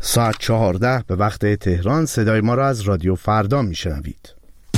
ساعت 14 به وقت تهران صدای ما را از رادیو فردا میشنوید.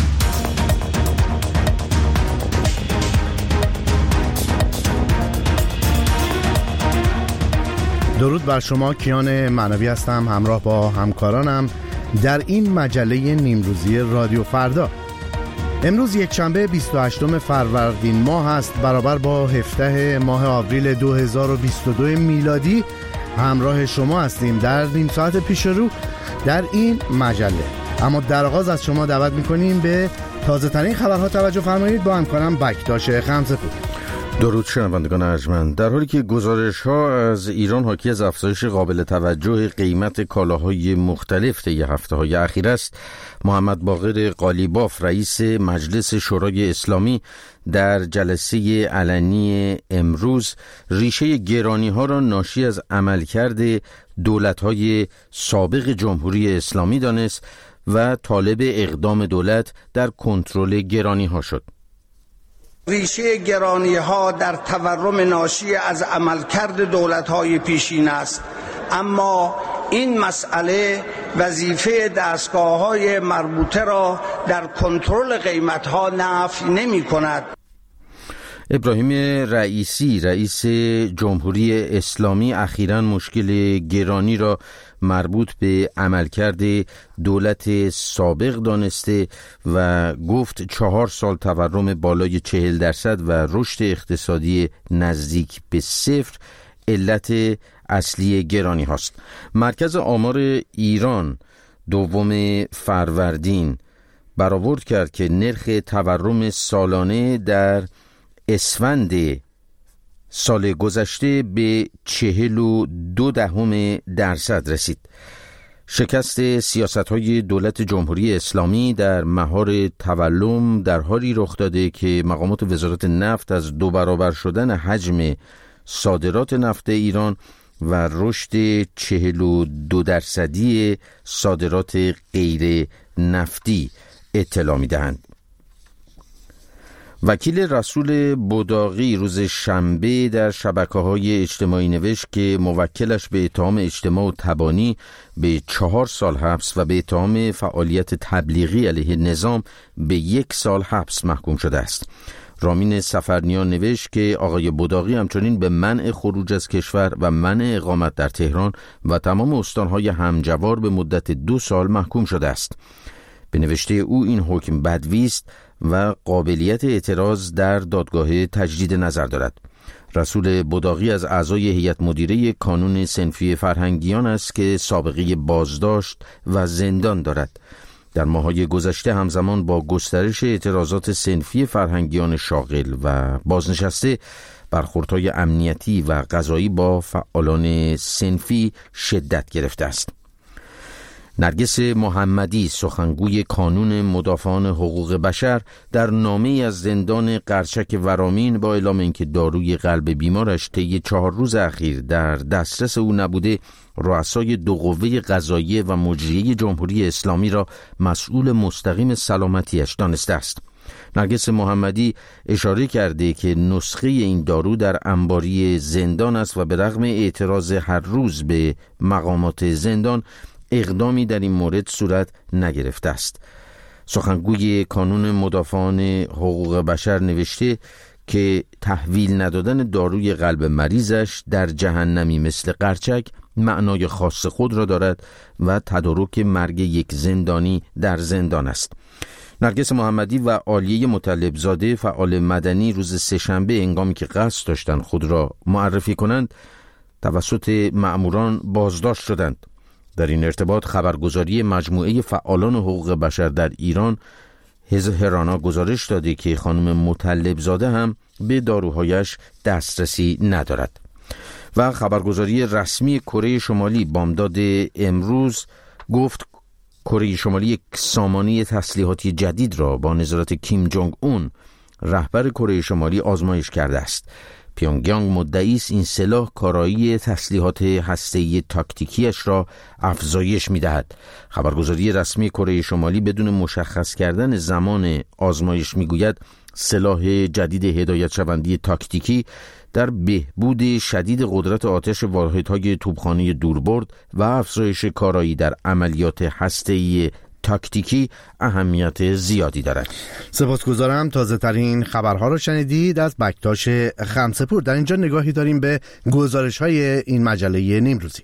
درود بر شما، کیان معنوی هستم، همراه با همکارانم در این مجله نیمروزی رادیو فردا. امروز یک شنبه 28 فروردین ماه است، برابر با 17 ماه آوریل 2022 میلادی. همراه شما هستیم در نیم ساعت پیش رو در این مجله. اما در آغاز از شما دعوت میکنیم به تازه ترین خبرها توجه فرمایید. با همکارم بکتاش خمسه‌پور. درود شنوندگان ارجمند. در حالی که گزارش‌ها از ایران حاکی از افزایش قابل توجه قیمت کالاهای مختلف طی هفته‌های اخیر است، محمد باقر قالیباف رئیس مجلس شورای اسلامی در جلسه علنی امروز ریشه گرانی‌ها را ناشی از عملکرد دولت‌های سابق جمهوری اسلامی دانست و طالب اقدام دولت در کنترل گرانی‌ها شد. ریشه گرانی‌ها در تورم ناشی از عملکرد دولت‌های پیشین است، اما این مسئله وظیفه دستگاه‌های مربوطه را در کنترل قیمت‌ها نفی نمی‌کند. ابراهیم رئیسی رئیس جمهوری اسلامی اخیراً مشکل گرانی را مربوط به عملکرد دولت سابق دانسته و گفت 4 سال تورم بالای 40% و رشد اقتصادی نزدیک به 0 علت اصلی گرانی هاست. مرکز آمار ایران 2 فروردین برآورد کرد که نرخ تورم سالانه در اسفند سال گذشته به 42% رسید. شکست سیاست‌های دولت جمهوری اسلامی در مهار تورم در حالی رخ داده که مقامات وزارت نفت از 2 برابر شدن حجم صادرات نفت ایران و رشد 42% صادرات غیر نفتی اطلاع می‌دهند. وکیل رسول بوداقی روز شنبه در شبکه‌های اجتماعی نوشت که موکلش به اتهام اجتماع و تبانی به 4 سال حبس و به اتهام فعالیت تبلیغی علیه نظام به 1 سال حبس محکوم شده است. رامین سفرنیان نوشت که آقای بوداقی همچنین به منع خروج از کشور و منع اقامت در تهران و تمام استان‌های همجوار به مدت 2 سال محکوم شده است. به نوشته او این حکم بدوی است و قابلیت اعتراض در دادگاه تجدید نظر دارد. رسول بوداقی از اعضای هیئت مدیره کانون صنفی فرهنگیان است که سابقه بازداشت و زندان دارد. در ماه‌های گذشته همزمان با گسترش اعتراضات صنفی فرهنگیان شاغل و بازنشسته، برخوردهای امنیتی و قضایی با فعالان صنفی شدت گرفته است. نرگس محمدی سخنگوی کانون مدافعان حقوق بشر در نامه‌ای از زندان قرچک ورامین با اعلام اینکه داروی قلب بیمارش طی 4 روز اخیر در دسترس او نبوده، رؤسای 2 قوه قضاییه و مجریه جمهوری اسلامی را مسئول مستقیم سلامتیش دانسته است. نرگس محمدی اشاره کرده که نسخه این دارو در انباری زندان است و به رغم اعتراض هر روز به مقامات زندان اقدامی در این مورد صورت نگرفته است. سخنگوی کانون مدافعان حقوق بشر نوشته که تحویل ندادن داروی قلب مریضش در جهنمی مثل قرچک معنای خاص خود را دارد و تدارک مرگ یک زندانی در زندان است. نرگس محمدی و عالیه مطلبزاده فعال مدنی روز سه‌شنبه هنگامی که قصد داشتند خود را معرفی کنند توسط مأموران بازداشت شدند. در این ارتباط خبرگزاری مجموعه فعالان حقوق بشر در ایران هرانا گزارش داده که خانم مطلبزاده هم به داروهایش دسترسی ندارد. و خبرگزاری رسمی کره شمالی بامداد امروز گفت کره شمالی یک سامانه تسلیحاتی جدید را با نظارت کیم جونگ اون رهبر کره شمالی آزمایش کرده است. پیونگیانگ مدعی است این سلاح کارایی تسلیحات هسته‌ای تاکتیکیش را افزایش می‌دهد. خبرگزاری رسمی کره شمالی بدون مشخص کردن زمان آزمایش می‌گوید سلاح جدید هدایت شوندی تاکتیکی در بهبود شدید قدرت آتش واحدهای توپخانه دوربرد و افزایش کارایی در عملیات هسته‌ای تاکتیکی اهمیت زیادی دارد. سپاسگزارم. تازه ترین خبرها رو شنیدید از بکتاش خمسه‌پور. در اینجا نگاهی داریم به گزارش های این مجله نیمروزی.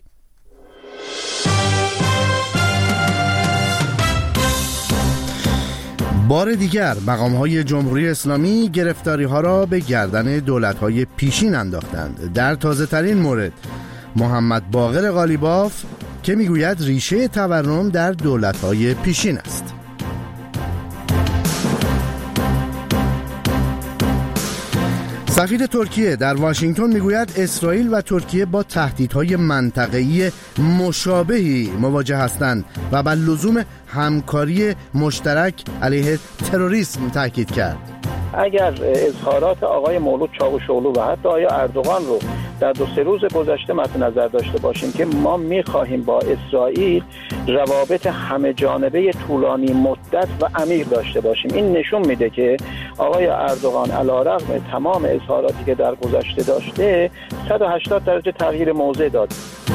بار دیگر مقام‌های جمهوری اسلامی گرفتاری‌ها را به گردن دولت‌های پیشین انداختند. در تازه‌ترین مورد محمد باقر قالیباف که میگوید ریشه تورم در دولت‌های پیشین است. سفیر ترکیه در واشنگتن میگوید اسرائیل و ترکیه با تهدیدهای منطقه‌ای مشابهی مواجه هستند و بر لزوم همکاری مشترک علیه تروریسم تاکید کرد. اگر اظهارات آقای مولود چاوشوغلو و حتی آقای اردوغان رو در 2-3 روز گذشته مد نظر داشته باشیم که ما می‌خواهیم با اسرائیل روابط همه جانبه طولانی مدت و عمیق داشته باشیم، این نشون میده که آقای اردوغان علیرغم تمام اظهاراتی که در گذشته داشته 180 درجه تغییر موضع داد.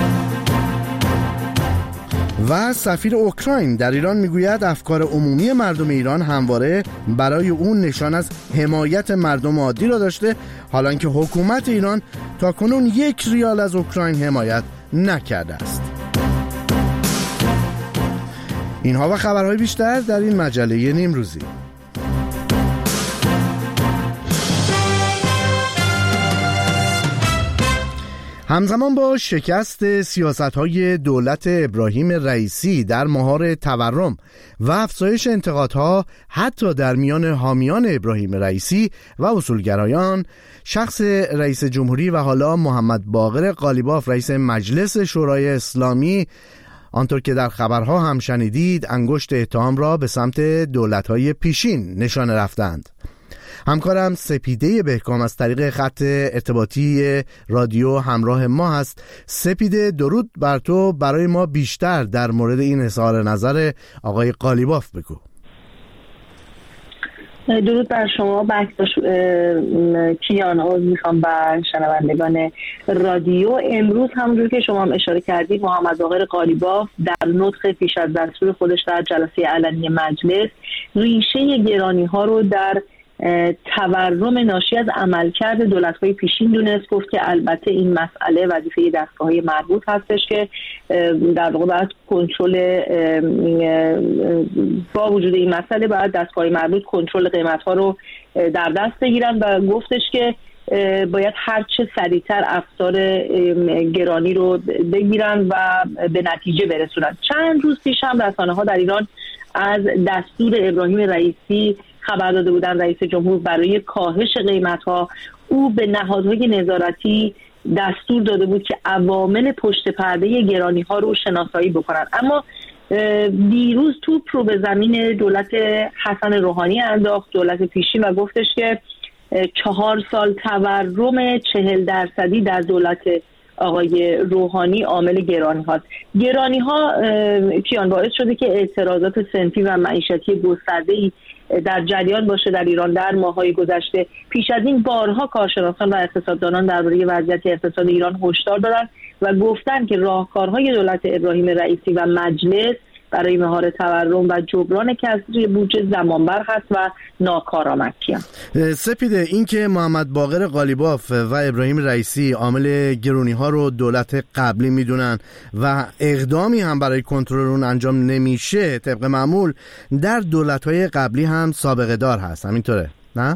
و سفیر اوکراین در ایران میگوید افکار عمومی مردم ایران همواره برای اون نشان از حمایت مردم عادی را داشته، حالان که حکومت ایران تاکنون 1 ریال از اوکراین حمایت نکرده است. اینها و خبرهای بیشتر در این مجله نیمروزی. همزمان با شکست سیاست‌های دولت ابراهیم رئیسی در مهار تورم و افزایش انتقادها حتی در میان حامیان ابراهیم رئیسی و اصولگرایان، شخص رئیس جمهوری و حالا محمد باقر قالیباف رئیس مجلس شورای اسلامی، آنطور که در خبرها هم شنیدید، انگشت اتهام را به سمت دولت‌های پیشین نشانه رفتند. همکارم سپیده بهکام از طریق خط ارتباطی رادیو همراه ما هست. سپیده، درود بر تو. برای ما بیشتر در مورد این اظهار نظر آقای قالیباف بگو. درود بر شما بکتاش کیان، میخوام بر شنوندگان رادیو. امروز همونجور که شما هم اشاره کردید، محمد باقر قالیباف در نطق پیش از دستور خودش در جلسه علنی مجلس ریشه گرانی ها رو در تورم ناشی از عملکرد دولت‌های پیشین دونست. گفت که البته این مسئله وظیفه دستگاه‌های مربوط هستش که در واقع باید کنترل، با وجود این مسئله باید دستگاه‌های مربوط کنترل قیمت‌ها رو در دست بگیرن و گفتش که باید هرچه سریعتر افزار گرانی رو بگیرن و به نتیجه برسونن. چند روز پیش هم رسانه‌ها در ایران از دستور ابراهیم رئیسی خبر داده بودن، رئیس جمهور برای کاهش قیمت‌ها. او به نهادهای نظارتی دستور داده بود که عوامل پشت پرده گرانی‌ها رو شناسایی بکنن. اما دیروز توپ رو به زمین دولت حسن روحانی انداخت، دولت پیشین، و گفتش که 4 سال تورم 40% در دولت آقای روحانی عامل گرانی هاست. گرانی ها کیان باعث شده که اعتراضات صنفی و معیشتی گسترده‌ای در جریان باشه در ایران در ماه‌های گذشته. پیش از این بارها کارشناسان و اقتصاددانان درباره وضعیت اقتصاد ایران هشدار دادند و گفتند که راهکارهای دولت ابراهیم رئیسی و مجلس برای مهار تورم و جبران کسری بودجه زمانبر هست و ناکارآمد. سپیده، این که محمد باقر قالیباف و ابراهیم رئیسی عامل گرونی ها رو دولت قبلی میدونن و اقدامی هم برای کنترل اون انجام نمیشه، طبق معمول در دولت های قبلی هم سابقه دار هست، همینطوره نه؟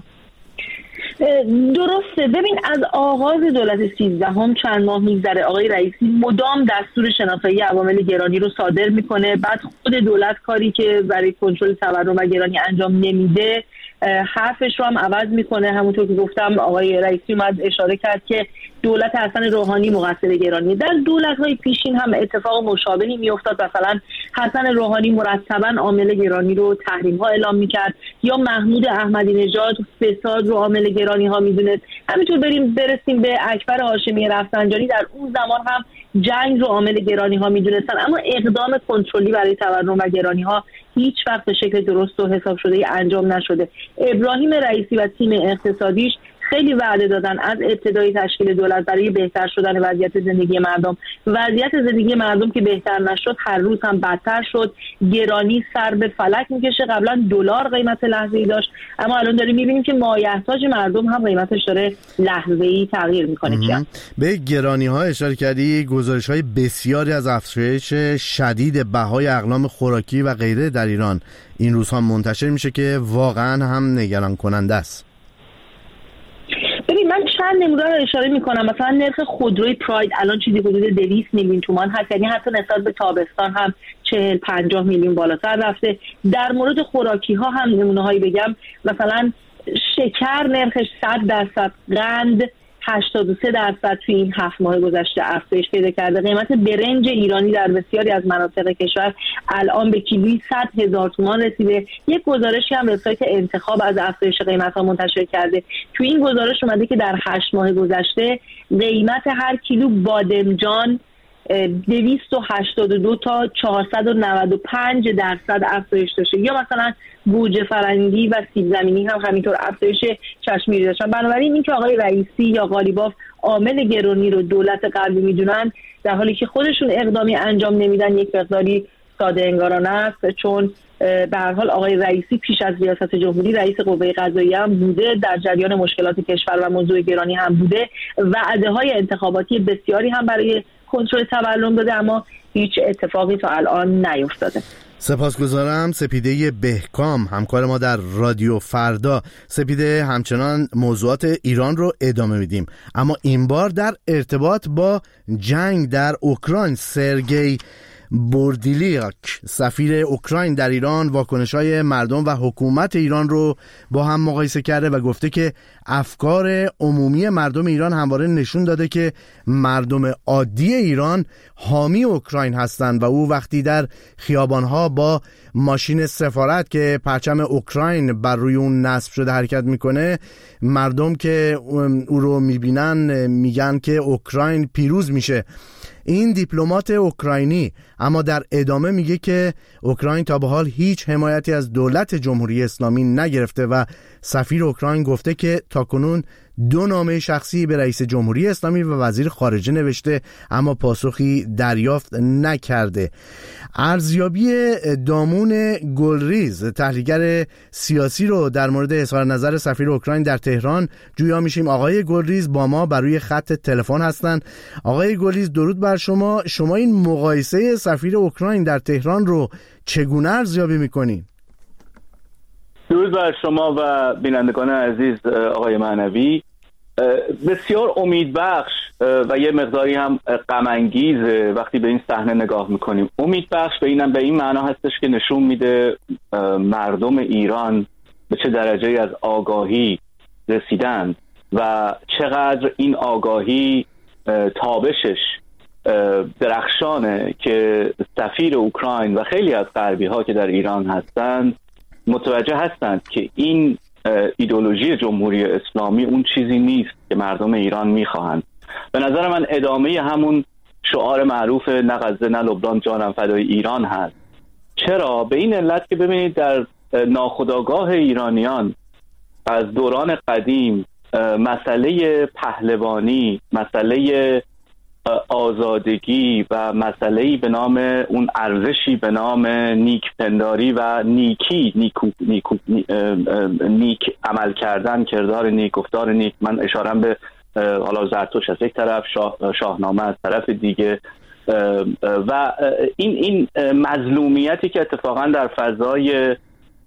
درسته. ببین، از آغاز دولت 13 چند ماه میگذره آقای رئیسی مدام دستور شناسایی عوامل گرانی رو صادر میکنه، بعد خود دولت کاری که برای کنترل تورم و گرانی انجام نمیده حرفش رو هم عوض میکنه. همونطور که گفتم آقای رئیسی اومد اشاره کرد که دولت حسن روحانی مقصر گرانی. در دولت‌های پیشین هم اتفاق مشابهی میافتاد. مثلا حسن روحانی مرتباً عامل گرانی رو تحریم‌ها اعلام میکرد، یا محمود احمدی نژاد فساد رو عامل گرانی‌ها میدونست. همینطور برسیم به اکبر هاشمی رفسنجانی، در اون زمان هم جنگ رو عامل گرانی ها میدونستن، اما اقدام کنترلی برای تورم و گرانی ها هیچ وقت به شکل درست و حساب شده انجام نشده. ابراهیم رئیسی و تیم اقتصادیش خیلی وعده دادن از ابتدای تشکیل دولت برای بهتر شدن وضعیت زندگی مردم. وضعیت زندگی مردم که بهتر نشد، هر روز هم بدتر شد. گرانی سر به فلک میکشه. قبلا دلار قیمت لحظه‌ای داشت، اما الان داریم میبینیم که مایحتاج مردم هم قیمتش داره لحظه‌ای تغییر میکنه. به گرانی ها اشاره کردی. گزارش های بسیاری از افزایش شدید بهای اقلام خوراکی و غیره در ایران این روزها منتشر میشه که واقعا هم نگران کننده است. ببین، من چند نمونه رو اشاره میکنم. مثلا نرخ خودروی پراید الان چیزی حدود 200 میلیون تومان هست، یعنی حتی نسبت به تابستان هم 40-50 میلیون بالاتر رفته. در مورد خوراکی ها هم نمونه هایی بگم، مثلا شکر نرخش 100%، قند 83% توی این 7 ماه گذشته افزایش پیدا کرده. قیمت برنج ایرانی در بسیاری از مناطق کشور الان به کیلویی 100,000 تومان رسیده. یک گزارشی هم وبسایت انتخاب از افزایش قیمت‌ها منتشر کرده. توی این گزارش اومده که در 8 ماه گذشته قیمت هر کیلو بادمجان 282 تا 495% افزایش داشته، یا مثلا گوجه فرنگی و سیب زمینی هم همینطور افزایش چشمگیری داشتن. بنابراین این که آقای رئیسی یا قالیباف عامل گرانی رو دولت غربی میدونن، در حالی که خودشون اقدامی انجام نمیدن، یک مقداری ساده انگارانه است. چون به هر حال آقای رئیسی پیش از ریاست جمهوری رئیس قوه قضاییه هم بوده، در جریان مشکلات کشور و موضوع گرانی هم بوده، وعده‌های انتخاباتی بسیاری هم برای کنترل تورم داده، اما هیچ اتفاقی تا الان نیفتاده. سپاسگزارم. سپیده بهکام همکار ما در رادیو فردا. سپیده، همچنان موضوعات ایران رو ادامه میدیم، اما این بار در ارتباط با جنگ در اوکراین. سرگئی بوردیلیاک سفیر اوکراین در ایران واکنش‌های مردم و حکومت ایران رو با هم مقایسه کرده و گفته که افکار عمومی مردم ایران همواره نشون داده که مردم عادی ایران حامی اوکراین هستند و او وقتی در خیابان‌ها با ماشین سفارت که پرچم اوکراین بر روی اون نصب شده حرکت میکنه، مردم که او رو میبینن میگن که اوکراین پیروز میشه. این دیپلمات اوکراینی اما در ادامه میگه که اوکراین تا به حال هیچ حمایتی از دولت جمهوری اسلامی نگرفته و سفیر اوکراین گفته که تاکنون 2 نامه شخصی به رئیس جمهوری اسلامی و وزیر خارجه نوشته اما پاسخی دریافت نکرده. ارزیابی دامون گلریز تحلیلگر سیاسی رو در مورد اظهار نظر سفیر اوکراین در تهران جویا میشیم. آقای گلریز با ما بر روی خط تلفن هستند. آقای گلریز، درود بر شما. شما این مقایسه سفیر اوکراین در تهران رو چگونه ارزیابی میکنین؟ درود بر شما و بینندگان عزیز. آقای معنوی، بسیار امیدبخش و یه مقداری هم غم انگیزه وقتی به این صحنه نگاه میکنیم. امیدبخش به این معنا هستش که نشون میده مردم ایران به چه درجه از آگاهی رسیدند و چقدر این آگاهی تابشش درخشانه که سفیر اوکراین و خیلی از غربی ها که در ایران هستند متوجه هستند که این ایدئولوژی جمهوری اسلامی اون چیزی نیست که مردم ایران میخواهند. به نظر من ادامه همون شعار معروف نه غزه نه لبنان جانم فدای ایران هست. چرا؟ به این علت که ببینید در ناخودآگاه ایرانیان از دوران قدیم مسئله پهلوانی، مسئله آزادگی و مسئله‌ای به نام اون ارزشی به نام نیکپنداری و نیک عمل کردن، کردار نیک، گفتار نیک. من اشارم به حالا زرتشت از یک طرف، شاهنامه از طرف دیگه، و این مظلومیتی که اتفاقا در فضای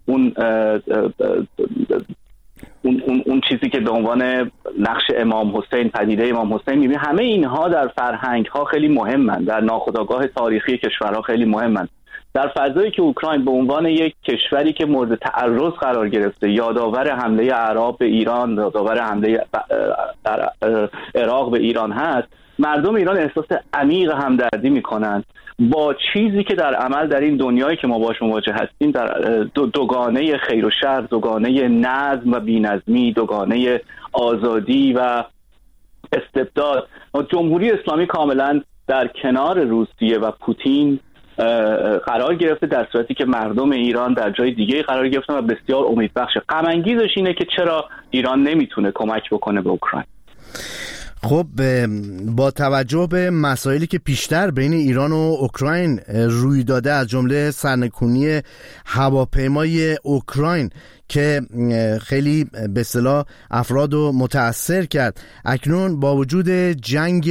اون چیزی که به عنوان نقش امام حسین، پدیده امام حسین می‌بینی، همه اینها در فرهنگ‌ها خیلی مهمن، در ناخودآگاه تاریخی کشورها خیلی مهمن. در فضایی که اوکراین به عنوان یک کشوری که مورد تعرض قرار گرفته، یادآور حمله اعراب به ایران، یادآور حمله عراق به ایران هست، مردم ایران احساس عمیق همدردی میکنن با چیزی که در عمل در این دنیایی که ما باش مواجه هستیم، در دوگانه خیر و شر، دوگانه نظم و بی‌نظمی، دوگانه آزادی و استبداد، جمهوری اسلامی کاملا در کنار روسیه و پوتین قرار گرفته، در صورتی که مردم ایران در جای دیگه قرار گرفتن و بسیار امیدبخشه. غم انگیزش اینه که چرا ایران نمیتونه کمک بکنه به اوکراین. خب با توجه به مسائلی که پیشتر بین ایران و اوکراین روی داده، از جمله سرنگونی هواپیمای اوکراین که خیلی به اصطلاح افراد رو متاثر کرد، اکنون با وجود جنگ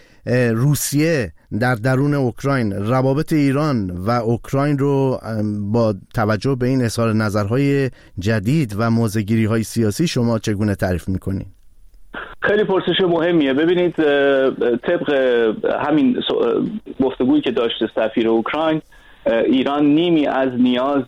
روسیه در درون اوکراین، روابط ایران و اوکراین رو با توجه به این اظهار نظرهای جدید و موضع‌گیری‌های سیاسی شما چگونه تعریف می‌کنید؟ خیلی پرسش مهمیه. ببینید، طبق همین گفتگویی که داشته سفیر اوکراین، ایران نیمی از نیاز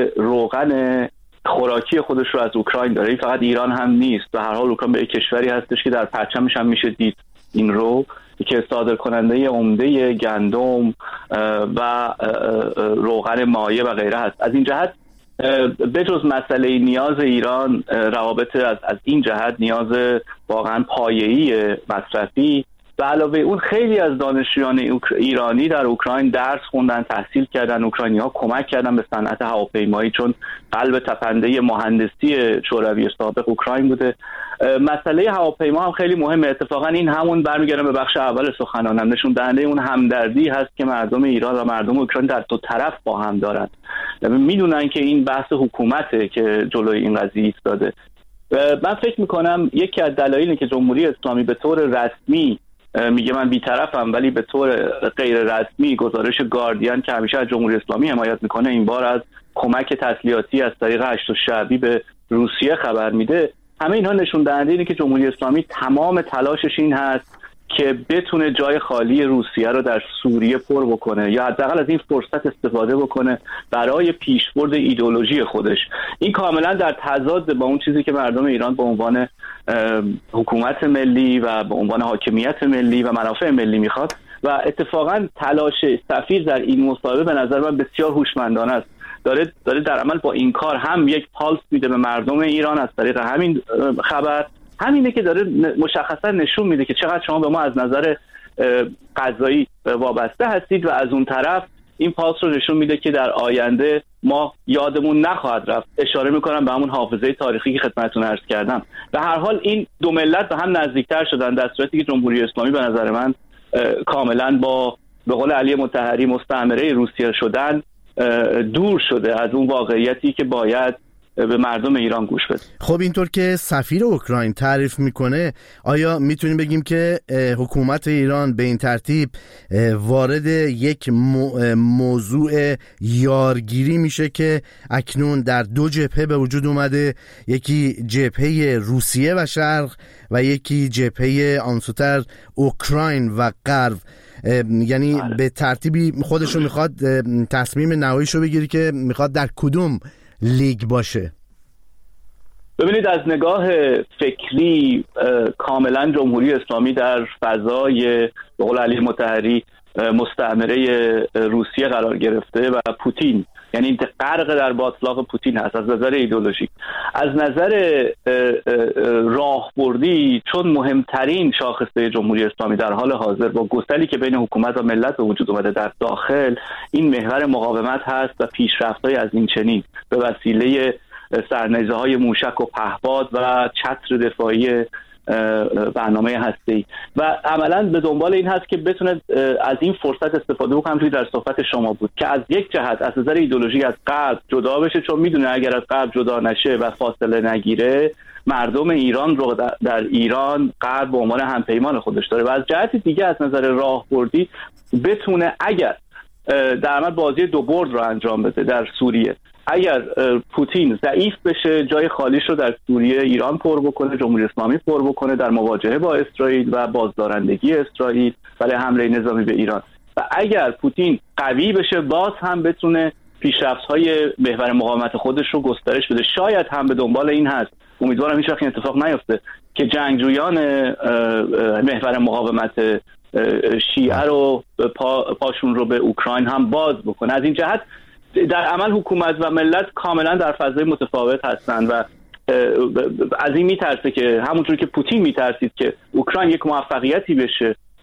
روغن خوراکی خودش رو از اوکراین داره. این فقط ایران هم نیست، به هر حال اوکراین به کشوری هستش که در پرچمش هم میشه دید این رو، که صادر کننده عمده گندم و روغن مایع و غیره هست. از این جهت بجز مسئله نیاز ایران، روابط از این جهت نیاز واقعا پایه‌ای مصرفی، و علاوه اون خیلی از دانشجویان ایرانی در اوکراین درس خوندن، تحصیل کردن. اوکراینی‌ها کمک کردن به صنعت هواپیمایی، چون قلب تپنده مهندسی شوروی سابق اوکراین بوده. مسئله هواپیما هم خیلی مهمه. اتفاقا این همون برمیگردم به بخش اول سخنانم، نشون دهنده اون همدردی هست که مردم ایران و مردم اوکراین در دو طرف با هم دارن. میدونن که این بحث حکومته که جلوی این قضیه ایستاده. من فکر میکنم یکی از دلایلی که جمهوری اسلامی به طور رسمی میگه من بی‌طرفم، ولی به طور غیر رسمی گزارش گاردین که همیشه از جمهوری اسلامی حمایت میکنه، این بار از کمک تسلیحاتی از طریق هشت شعبی به روسیه خبر میده، همه اینها نشون دهنده اینه که جمهوری اسلامی تمام تلاشش این هست که بتونه جای خالی روسیه رو در سوریه پر بکنه، یا حداقل از این فرصت استفاده بکنه برای پیشبرد ایدئولوژی خودش. این کاملا در تضاد با اون چیزی که مردم ایران به عنوان حکومت ملی و به عنوان حاکمیت ملی و منافع ملی میخواد، و اتفاقا تلاش سفیر در این مصاحبه به نظر من بسیار هوشمندانه است. داره در عمل با این کار هم یک پالس میده به مردم ایران از طریق همین خبر، همینه که داره مشخصا نشون میده که چقدر شما به ما از نظر قضایی وابسته هستید، و از اون طرف این پالس رو نشون میده که در آینده ما یادمون نخواهد رفت. اشاره میکنم به همون حافظه تاریخی که خدمتتون عرض کردم. به هر حال این دو ملت به هم نزدیکتر شدن، در صورتی که جمهوری اسلامی به نظر من کاملا با به قول علی مطهری مستعمره روسیه شدن دور شده از اون واقعیتی که باید به مردم ایران گوش بده. خب اینطور که سفیر اوکراین تعریف میکنه، آیا میتونیم بگیم که حکومت ایران به این ترتیب وارد یک موضوع یارگیری میشه که اکنون در دو جبهه به وجود اومده، یکی جبهه روسیه و شرق و یکی جبهه آنسوتر اوکراین و غرب، یعنی به ترتیبی خودشو میخواد تصمیم نهاییشو بگیری که میخواد در کدوم لیگ باشه؟ ببینید، از نگاه فکری کاملا جمهوری اسلامی در فضای به قول علی مطهری مستعمره روسیه قرار گرفته و پوتین، یعنی غرق در باطلاق پوتین هست از نظر ایدئولوژیک. از نظر راهبردی، چون مهمترین شاخصه جمهوری اسلامی در حال حاضر با گسلی که بین حکومت و ملت به وجود اومده در داخل، این محور مقاومت هست و پیشرفت‌های از این چنین به وسیله سرنیزه‌های موشک و پهپاد و چتر دفاعی برنامه هسته‌ای، و عملاً به دنبال این هست که بتونه از این فرصت استفاده بکنه. توی در صحبت شما بود که از یک جهت از نظر ایدئولوژی از غرب جدا بشه، چون میدونه اگر از غرب جدا نشه و فاصله نگیره، مردم ایران رو در ایران غرب به عنوان همپیمان خودش داره، و از جهت دیگه از نظر راهبردی بتونه اگر در عمل بازی دو برد رو انجام بده در سوریه. اگر پوتین ضعیف بشه، جای خالیش رو در سوریه ایران پر بکنه، جمهوری اسلامی پر بکنه در مواجهه با اسرائیل و بازدارندگی اسرائیل برای حمله نظامی به ایران، و اگر پوتین قوی بشه، باز هم بتونه پیشرفت‌های محور مقاومت خودش رو گسترش بده. شاید هم به دنبال این هست، امیدوارم هیچ وقت این اتفاق نیفته، که جنگجویان محور مقاومت شیعه رو پاشون رو به اوکراین هم باز بکنه. از این جهت در عمل حکومت و ملت کاملا در فضای متفاوت هستند، و از این میترسه که همونطور که پوتین میترسید که اوکراین یک موفقیتی بشه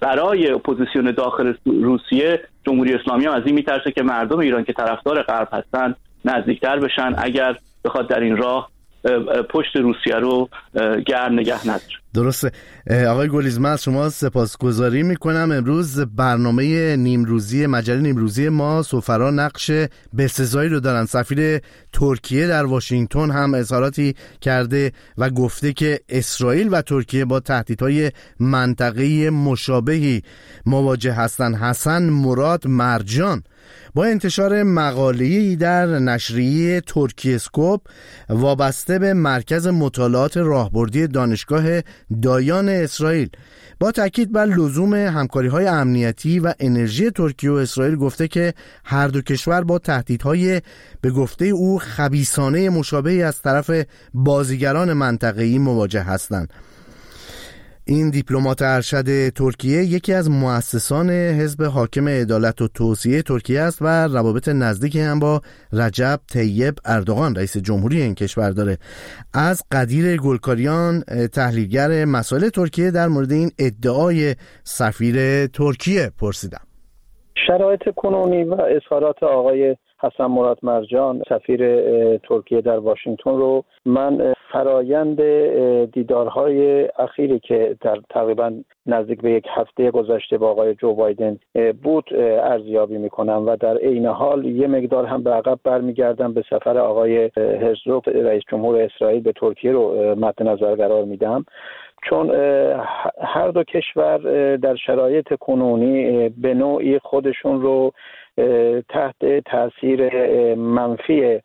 برای اپوزیسیون داخل روسیه جمهوری اسلامی هم از این میترسه که مردم ایران که طرفدار غرب هستن نزدیکتر بشن اگر بخواد در این راه پشت روسیه رو گرم نگه نداره. درسته. آقای گلیزی من از شما سپاسگزاری میکنم. امروز برنامه نیمروزی مجله نیمروزی ما سفرا نقش بسزایی رو دارن. سفیر ترکیه در واشنگتن هم اظهاراتی کرده و گفته که اسرائیل و ترکیه با تهدیدهای منطقه‌ای مشابهی مواجه هستند. حسن مراد مرجان با انتشار مقاله‌ای در نشریه ترکی اسکوپ وابسته به مرکز مطالعات راهبردی دانشگاه دایان اسرائیل با تاکید بر لزوم همکاری‌های امنیتی و انرژی ترکیه و اسرائیل گفته که هر دو کشور با تهدیدهای به گفته او خبیثانه مشابهی از طرف بازیگران منطقه‌ای مواجه هستند. این دیپلمات ارشد ترکیه یکی از مؤسسان حزب حاکم عدالت و توسعه ترکیه است و روابط نزدیکی هم با رجب طیب اردوغان رئیس جمهوری این کشور داره. از قدیر گلکاریان تحلیلگر مسائل ترکیه در مورد این ادعای سفیر ترکیه پرسیدم. شرایط کنونی و اظهارات آقای حسن مراد مرجان سفیر ترکیه در واشنگتن رو من فرایند دیدارهای اخیری که در تقریبا نزدیک به یک هفته گذشته با آقای جو بایدن بود ارزیابی میکنم و در عین حال یه مقدار هم به عقب برمیگردم به سفر آقای هرزوگ رئیس جمهور اسرائیل به ترکیه رو مد نظر قرار میدم، چون هر دو کشور در شرایط کنونی به نوعی خودشون رو تحت تاثیر منفی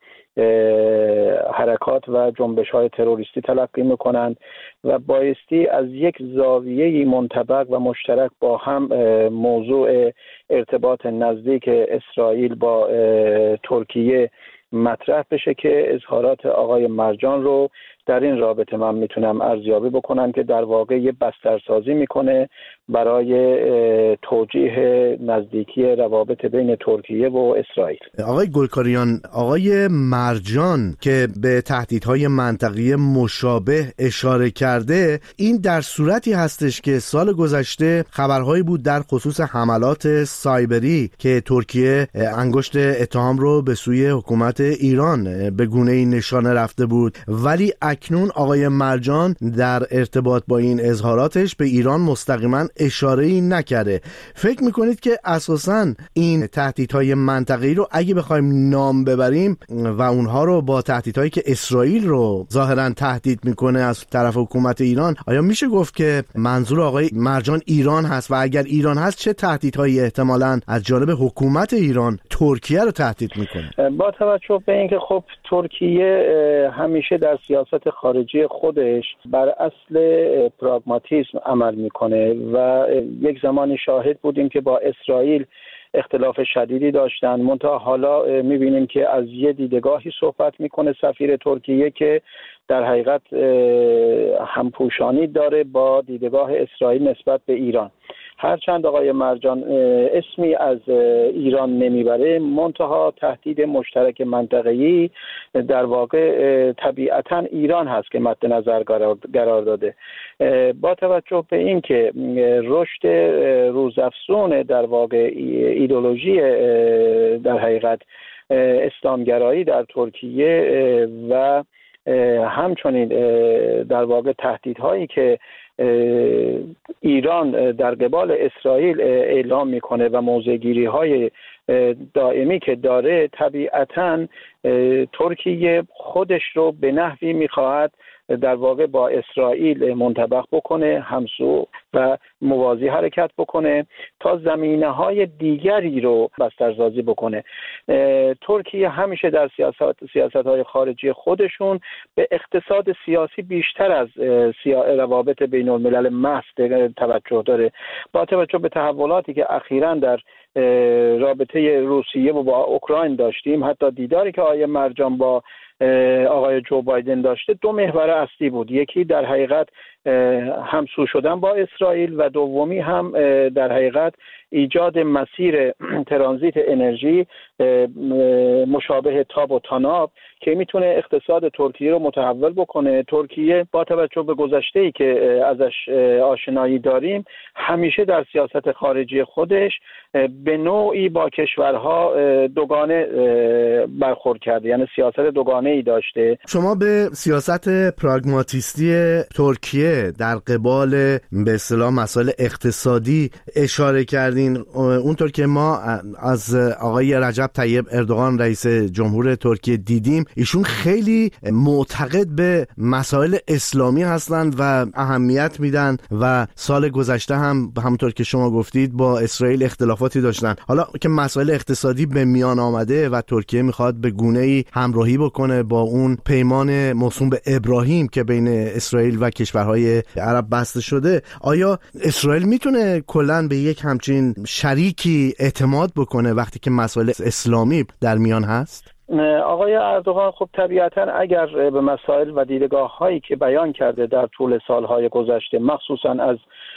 حرکات و جنبش‌های تروریستی تلقی می‌کنند و بایستی از یک زاویه‌ای منطبق و مشترک با هم موضوع ارتباط نزدیک اسرائیل با ترکیه مطرح بشه که اظهارات آقای مرجان رو در این رابطه من میتونم ارزیابی بکنم که در واقع یه بسترسازی میکنه برای توجیه نزدیکی روابط بین ترکیه و اسرائیل. آقای گلکاریان، آقای مرجان که به تهدیدهای منطقی مشابه اشاره کرده، این در صورتی هستش که سال گذشته خبرهایی بود در خصوص حملات سایبری که ترکیه انگشت اتهام رو به سوی حکومت ایران به گونه‌ای نشانه رفته بود، ولی اکنون آقای مرجان در ارتباط با این اظهاراتش به ایران مستقیما اشاره‌ای نکرده. فکر میکنید که اساساً این تهدیدهای منطقه‌ای رو اگه بخوایم نام ببریم و اونها رو با تهدیدهایی که اسرائیل رو ظاهراً تهدید میکنه از طرف حکومت ایران، آیا میشه گفت که منظور آقای مرجان ایران هست و اگر ایران هست چه تهدیدهایی احتمالاً از جانب حکومت ایران ترکیه رو تهدید میکنه؟ با توجه به اینکه خب ترکیه همیشه در سیاست خارجی خودش بر اصل پراگماتیسم عمل میکنه و یک زمانی شاهد بودیم که با اسرائیل اختلاف شدیدی داشتن، منتها حالا میبینیم که از یه دیدگاهی صحبت میکنه سفیر ترکیه که در حقیقت همپوشانی داره با دیدگاه اسرائیل نسبت به ایران. هرچند آقای مرجان اسمی از ایران نمیبره، منتها تهدید مشترک منطقه‌ای در واقع طبیعتاً ایران هست که مد نظر قرار داده. با توجه به این که رشد روزافزون در واقع ایدئولوژی در حقیقت اسلامگرایی در ترکیه و همچنین در واقع تهدیدهایی که ایران در قبال اسرائیل اعلام میکنه و موضع‌گیری های دائمی که داره، طبیعتاً ترکیه خودش رو به نحوی میخواهد در واقع با اسرائیل منطبق بکنه، همسو و موازی حرکت بکنه تا زمینه‌های دیگری رو بسترسازی بکنه. ترکیه همیشه در سیاست‌های خارجی خودشون به اقتصاد سیاسی بیشتر از روابط بین الملل محض توجه داره. با توجه به تحولاتی که اخیراً در رابطه روسیه و با اوکراین داشتیم، حتی دیداری که آقای مرجان با آقای جو بایدن داشته، دو محور اصلی بود. یکی در حقیقت همسو شدن با اسرائیل و دومی هم در حقیقت ایجاد مسیر ترانزیت انرژی مشابه تاب و تاناب که میتونه اقتصاد ترکیه رو متحول بکنه. ترکیه با توجه به گذشته‌ای که ازش آشنایی داریم همیشه در سیاست خارجی خودش به نوعی با کشورها دوگانه برخورد کرده، یعنی سیاست دوگانه‌ای داشته. شما به سیاست پراگماتیستی ترکیه در قبال به اصطلاح مسائل اقتصادی اشاره کردین. اونطور که ما از آقای رجب طیب اردوغان رئیس جمهور ترکیه دیدیم، ایشون خیلی معتقد به مسائل اسلامی هستند و اهمیت میدن و سال گذشته هم همونطور که شما گفتید با اسرائیل اختلافاتی داشتن. حالا که مسائل اقتصادی به میان آمده و ترکیه میخواد به گونه‌ای همراهی بکنه با اون پیمان موسوم به ابراهیم که بین اسرائیل و کشورهای عرب بسته شده، آیا اسرائیل میتونه کلاً به یک همچین شریکی اعتماد بکنه وقتی که مسائل اسلامی در میان هست؟ آقای اردوغان خب طبیعتاً اگر به مسائل و دیدگاه‌هایی که بیان کرده در طول سالهای گذشته، مخصوصاً از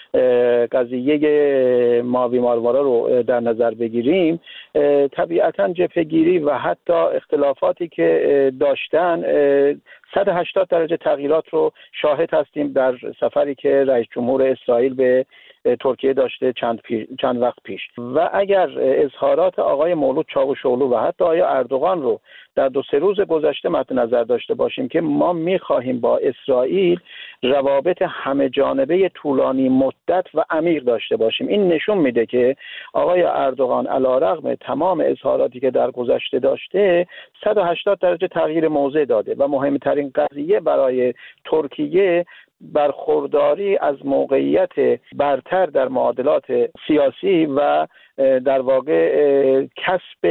قضیه ماوی ماروارا رو در نظر بگیریم، طبیعتاً جبهه‌گیری و حتی اختلافاتی که داشتن 180 درجه تغییرات رو شاهد هستیم در سفری که رئیس جمهور اسرائیل به ترکیه داشته چند وقت پیش. و اگر اظهارات آقای مولود چاوشوغلو و حتی آقای اردوغان رو در 2-3 روز گذشته مد نظر داشته باشیم که ما می‌خواهیم با اسرائیل روابط همه جانبه طولانی مدت و عمیق داشته باشیم، این نشون میده که آقای اردوغان علیرغم تمام اظهاراتی که در گذشته داشته 180 درجه تغییر موضع داده و مهمترین قضیه برای ترکیه برخورداری از موقعیت برتر در معادلات سیاسی و در واقع کسب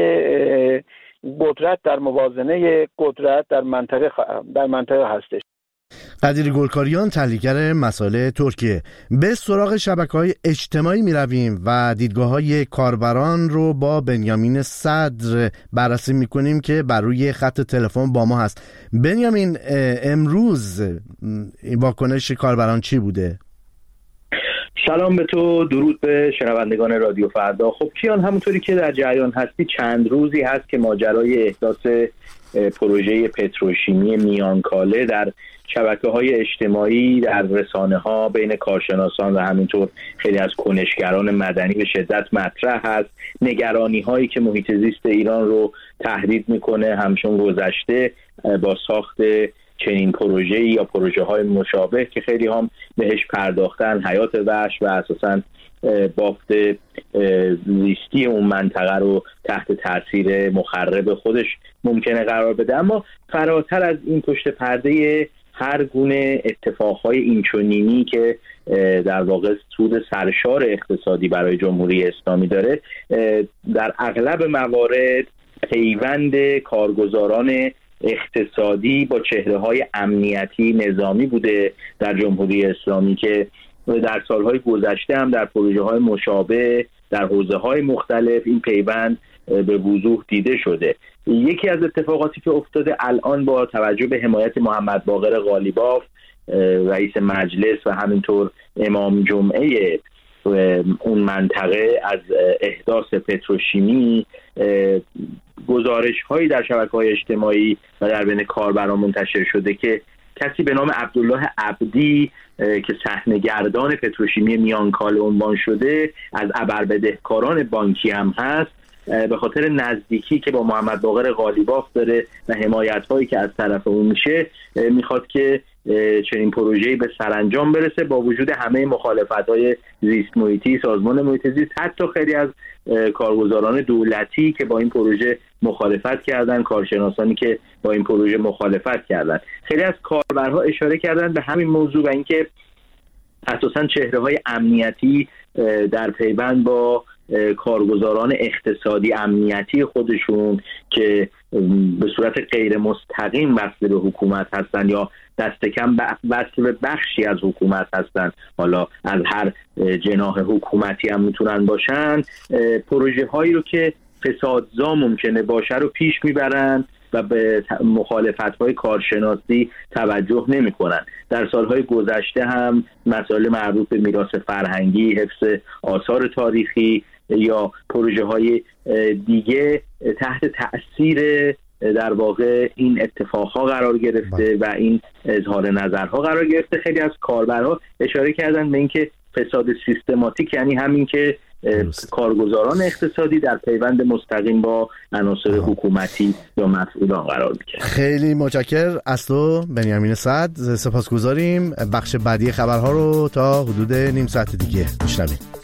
قدرت در موازنه قدرت در منطقه هستش. قدیر گلکاریان، تحلیلگر مسائل ترکیه. به سراغ شبکه‌های اجتماعی می‌رویم و دیدگاه‌های کاربران رو با بنیامین صدر بررسی می‌کنیم که بر روی خط تلفن با ما هست. بنیامین، امروز واکنش کاربران چی بوده؟ سلام به تو، درود به شنوندگان رادیو فردا. خب کیان، همونطوری که در جریان هستی چند روزی هست که ماجرای احداث پروژه پتروشیمی میانکاله در شبکه‌های اجتماعی، در رسانه‌ها، بین کارشناسان و همینطور خیلی از کنشگران مدنی به شدت مطرح هست. نگرانی‌هایی که محیط زیست ایران رو تهدید می‌کنه همچون گذشته با ساخت چنین پروژه‌ای یا پروژه‌های مشابه که خیلی هم بهش پرداختن، حیات وحش و اساساً بافت زیستی اون منطقه رو تحت تاثیر مخرب خودش ممکنه قرار بده. اما فراتر از این پشت پرده هر گونه اتفاقهای اینچنینی که در واقع سود سرشار اقتصادی برای جمهوری اسلامی داره، در اغلب موارد پیوند کارگزاران اقتصادی با چهره‌های امنیتی نظامی بوده در جمهوری اسلامی که در سالهای گذشته هم در پروژه‌های مشابه در حوزه‌های مختلف این پیوند به وضوح دیده شده. یکی از اتفاقاتی که افتاده الان با توجه به حمایت محمد باقر قالیباف رئیس مجلس و همینطور امام جمعه اون منطقه از احداث پتروشیمی، گزارش‌هایی در شبکه‌های اجتماعی و در بین کاربران منتشر شده که کسی به نام عبدالله عبدی که صحنه‌گردان پتروشیمی میانکاله عنوان شده، از ابربدهکاران بانکی هم هست، به خاطر نزدیکی که با محمد باقر قالیباف داره و حمایت‌هایی که از طرف اون میشه، میخواد که چنین پروژه‌ای به سرانجام برسه با وجود همه مخالفت‌های زیست محیطی، سازمان محیط زیست، حتی خیلی از کارگزاران دولتی که با این پروژه مخالفت کردن، کارشناسانی که با این پروژه مخالفت کردن. خیلی از کاربرها اشاره کردن به همین موضوع و اینکه اساساً چهره‌های امنیتی در پیوند با کارگزاران اقتصادی امنیتی خودشون که به صورت غیر مستقیم وصل به حکومت هستن یا دست کم وصل به بخشی از حکومت هستن، حالا از هر جناح حکومتی هم میتونن باشن، پروژه هایی رو که فسادزا ممکنه باشه رو پیش میبرن و به مخالفت‌های کارشناسی توجه نمی‌کنند. در سالهای گذشته هم مسائل مربوط به میراث فرهنگی، حفظ آثار تاریخی یا پروژه‌های دیگه تحت تأثیر در واقع این اتفاقها قرار گرفته و این اظهار نظرها قرار گرفته. خیلی از کاربرها اشاره کردن به اینکه فساد سیستماتیک یعنی همین که کارگزاران اقتصادی در پیوند مستقیم با عناصر حکومتی یا مسئولان قرار می‌گیرند. خیلی متشکرم از تو بنیامین سعد، سپاسگزاریم. بخش بعدی خبرها رو تا حدود نیم ساعت دیگه میشنویم.